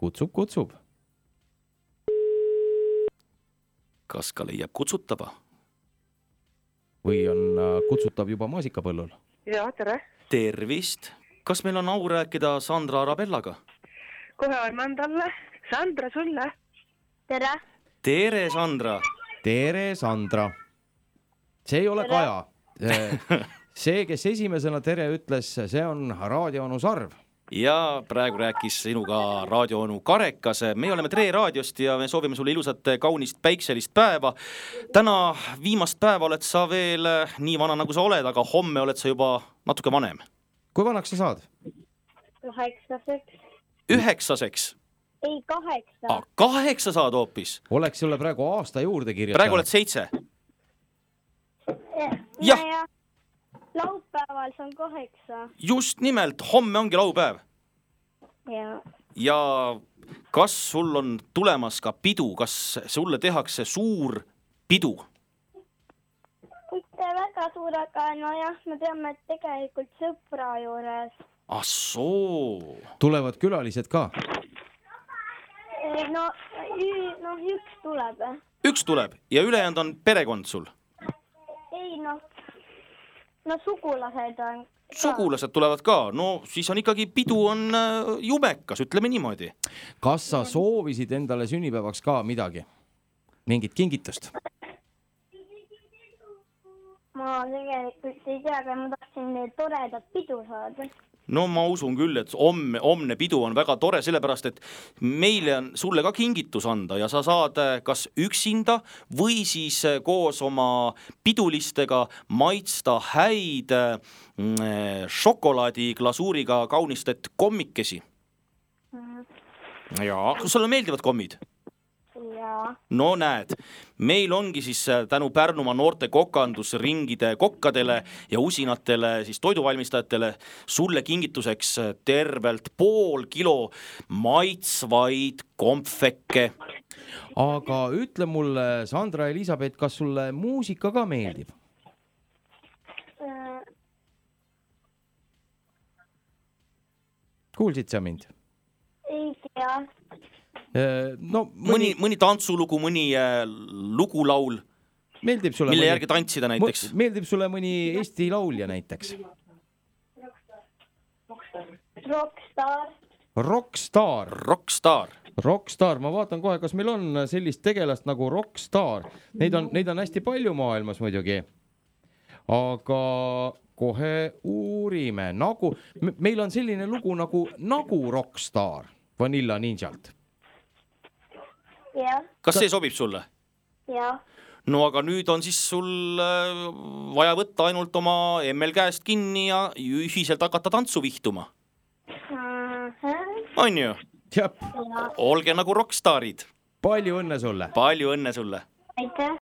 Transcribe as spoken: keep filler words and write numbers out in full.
kutsub, kutsub. Kas ka leiab kutsutava? Või on kutsutav juba maasikapõllul? Ja, tere. Tervist. Kas meil on au rääkida Sandra Arabellaga? Kohe annan talle. Sandra, sulle. Tere. Tere, Sandra. Tere, Sandra. See ei ole tere. Kaja. See, kes esimesena tere ütles, see on raadioonu Sarv. Ja praegu rääkis sinuga raadioonu Karekas. Me oleme Tre raadiost ja me soovime sulle ilusat kaunist päikselist päeva. Täna viimast päeva oled sa veel nii vana nagu sa oled, aga homme oled sa juba natuke vanem. Kui vanaks sa saad? Kaheksaseks. Üheksaseks? Ei, kaheksa. Ah, kaheksa saad hoopis? Oleks sulle praegu aasta juurde kirjutanud? Praegu oled seitse? Ja, ja. Laupäeval see on kaheksa. Just nimelt, homme ongi laupäev. Ja. Ja kas sul on tulemas ka pidu? Kas sulle tehakse suur pidu? Mitte väga suur, aga no jah, me teame, et tegelikult sõpra juures. Ah soo. Tulevad külalised ka? No, no üks tuleb. Üks tuleb ja ülejäänud on perekond sul? Ei, no, no sugulased on ka. Sugulased tulevad ka, no siis on ikkagi pidu on jumekas, ütleme niimoodi. Kas sa soovisid endale sünnipäevaks ka midagi? Mingit kingitust? Ma tegelikult ei tea, aga ma tahtsin toredat pidu saada. No ma usun küll, et homne, homne pidu on väga tore, sellepärast, et meile on sulle ka kingitus anda ja sa saad kas üksinda või siis koos oma pidulistega maitsta häid šokolaadi glasuuriga kaunistet kommikesi. Mm. Ja, kas sulle meeldivad kommid? Ja. No näed, meil ongi siis tänu Pärnumaa noorte kokandusringide kokkadele ja usinatele siis toiduvalmistajatele sulle kingituseks tervelt pool kilo maitsvaid kompfekke. Aga ütle mulle, Sandra Elisabeth, kas sulle muusika ka meeldib? Äh. Kuulsid sa mind? Ei tea. No, mõni, mõni, mõni tantsulugu, mõni äh, lugulaul, meeldib sulle mille mõni, järgi tantsida näiteks? Meeldib sulle mõni Eesti laulja näiteks? Rockstar. Rockstar. Rockstar. Rockstar, ma vaatan kohe, kas meil on sellist tegelast nagu Rockstar. Neid on, neid on hästi palju maailmas muidugi. Aga kohe uurime. Nagu, meil on selline lugu nagu, nagu Rockstar Vanilla Ninjalt. Ja. Kas see sobib sulle? Ja. No aga nüüd on siis sul vaja võtta ainult oma emmel käest kinni ja ühiselt hakata tantsu vihtuma. Uh-huh. On ju? Ja. Olge nagu rockstarid. Palju õnne sulle. Palju õnne sulle. Aitäh.